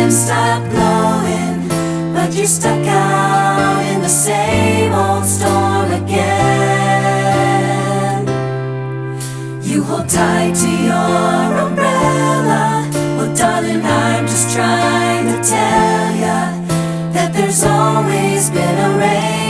stop blowing, but you're stuck out in the same old storm again. You hold tight to your umbrella. Well, darling, I'm just trying to tell ya that there's always been a rain